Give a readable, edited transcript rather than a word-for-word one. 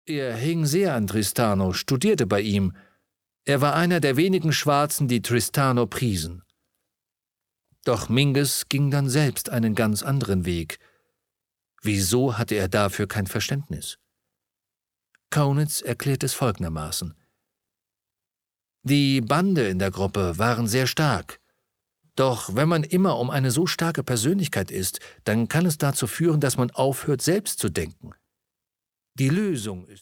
Er hing sehr an Tristano, studierte bei ihm. Er war einer der wenigen Schwarzen, die Tristano priesen. Doch Mingus ging dann selbst einen ganz anderen Weg. Wieso hatte er dafür kein Verständnis? Kaunitz erklärt es folgendermaßen: Die Bande in der Gruppe waren sehr stark. Doch wenn man immer um eine so starke Persönlichkeit ist, dann kann es dazu führen, dass man aufhört, selbst zu denken. Die Lösung ist